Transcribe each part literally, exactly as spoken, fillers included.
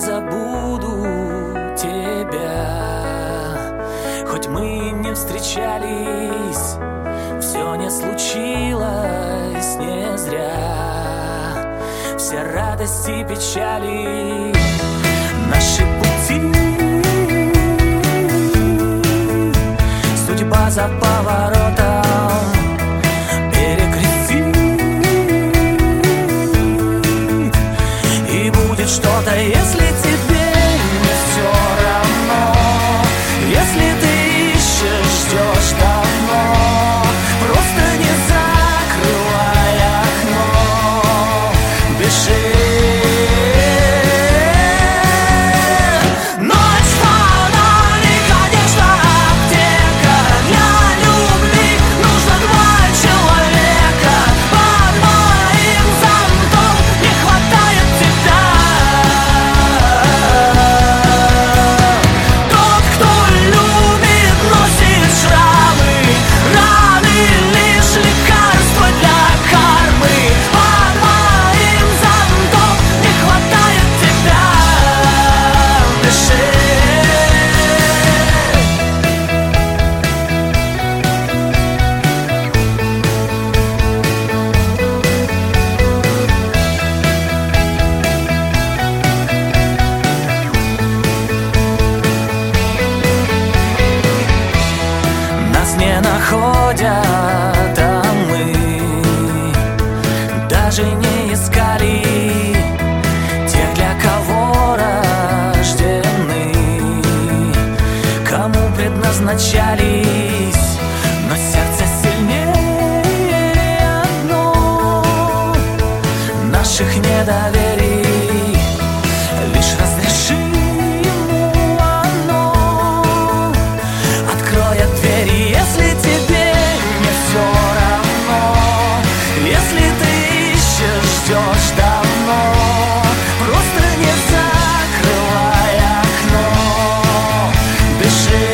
забуду тебя. Хоть мы не встречались, все не случилось не зря. Все радости и печали, наши пути, судьба за поворотом перекрестит, и будет что-то, если тебе не все равно, если ты ищешь, ждешь давно, просто не закрывай окно, дыши. Находят, а мы даже не искали тех, для кого рождены, кому предназначались, но сердце сильнее одно наших недоверий. Лишь разреши ему оно, откроет двери, если тебе ждешь давно, просто не закрывай окно, дыши.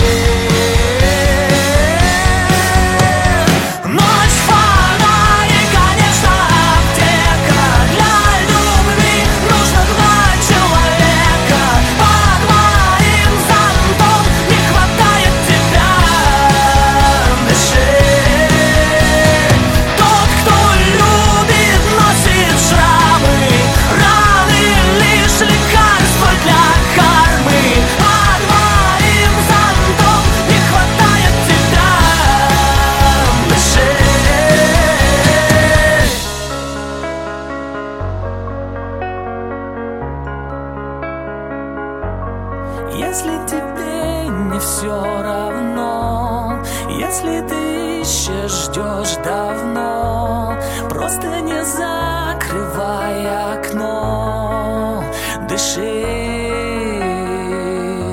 Ночь, фонари, конечно, аптека для любви. Нужно два человека под моим зонтом. Не хватает тебя, дыши. Тот, кто любит, носит шрамы, раны, лишь лекарства для кармы. Под моим зонтом не хватает тебя, дыши. Если тебе не все равно, если ты ищешь, ждешь давно, просто не закрывай окно, дыши.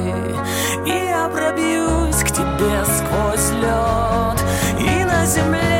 И я пробьюсь к тебе сквозь лед, и на земле